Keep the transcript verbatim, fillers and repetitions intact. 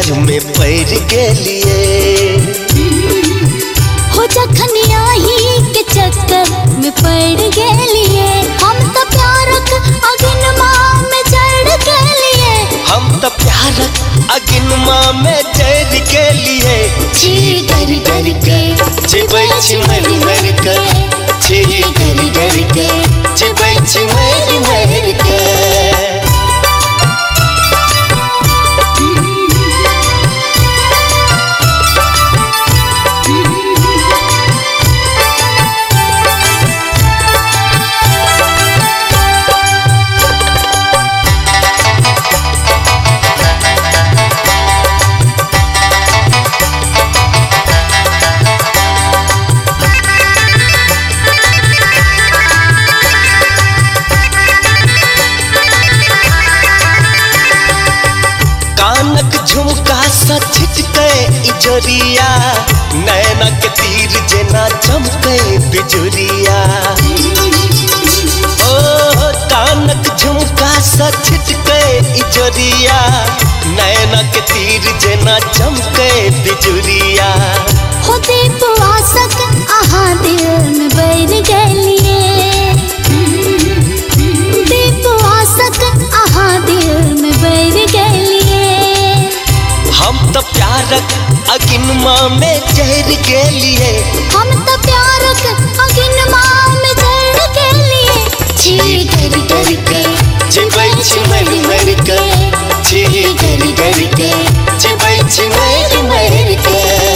चक्कर में पड़ गेलिए। हो जखनिया ही के चक्कर में पड़ गेलिए। हम तो प्यारक अगिनमा में जड़ गेलिए। हम तो प्यारक अगिनमा में जड़ गेलिए। छी डर डर के चिबै छी मर मर के, छी डर डर के चिबै छी मर मर के। झुमका सा छिटके इजोरिया, नैना के तीर जेना चमके बिजुरिया। ओ कानक झुमका सा छिटके इजोरिया, नैना के तीर जेना चमके बिजुरिया। हो दीप आसक आहा दिल में बैर गेलिए। दीप आसक आहा दिल में बैर गेलिए। हम तो प्यारक अगिनमा में जहर गेलिए। हम तो प्यारक अगिनमा में जड़ गेलिए। छी डर डर के चिबै छी मर